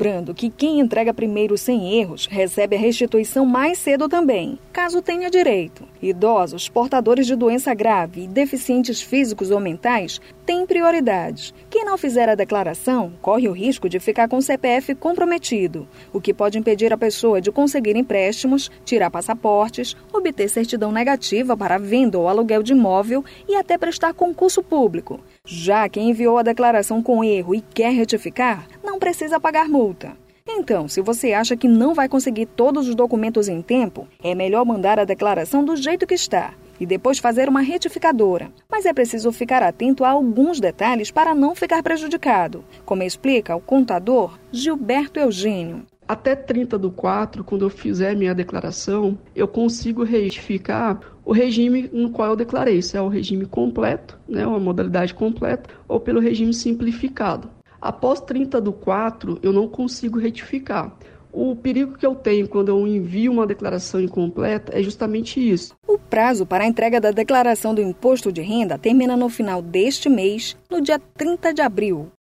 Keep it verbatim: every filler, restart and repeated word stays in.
Lembrando que quem entrega primeiro sem erros recebe a restituição mais cedo também, caso tenha direito. Idosos, portadores de doença grave e deficientes físicos ou mentais têm prioridade. Quem não fizer a declaração corre o risco de ficar com o C P F comprometido, o que pode impedir a pessoa de conseguir empréstimos, tirar passaportes, obter certidão negativa para venda ou aluguel de imóvel e até prestar concurso público. Já quem enviou a declaração com erro e quer retificar, não precisa pagar multa. Então, se você acha que não vai conseguir todos os documentos em tempo, é melhor mandar a declaração do jeito que está e depois fazer uma retificadora. Mas é preciso ficar atento a alguns detalhes para não ficar prejudicado, como explica o contador Gilberto Eugênio. Até trinta do quatro, quando eu fizer minha declaração, eu consigo retificar o regime no qual eu declarei, se é o regime completo, né, uma modalidade completa, ou pelo regime simplificado. Após trinta do quatro, eu não consigo retificar. O perigo que eu tenho quando eu envio uma declaração incompleta é justamente isso. O prazo para a entrega da declaração do imposto de renda termina no final deste mês, no dia trinta de abril.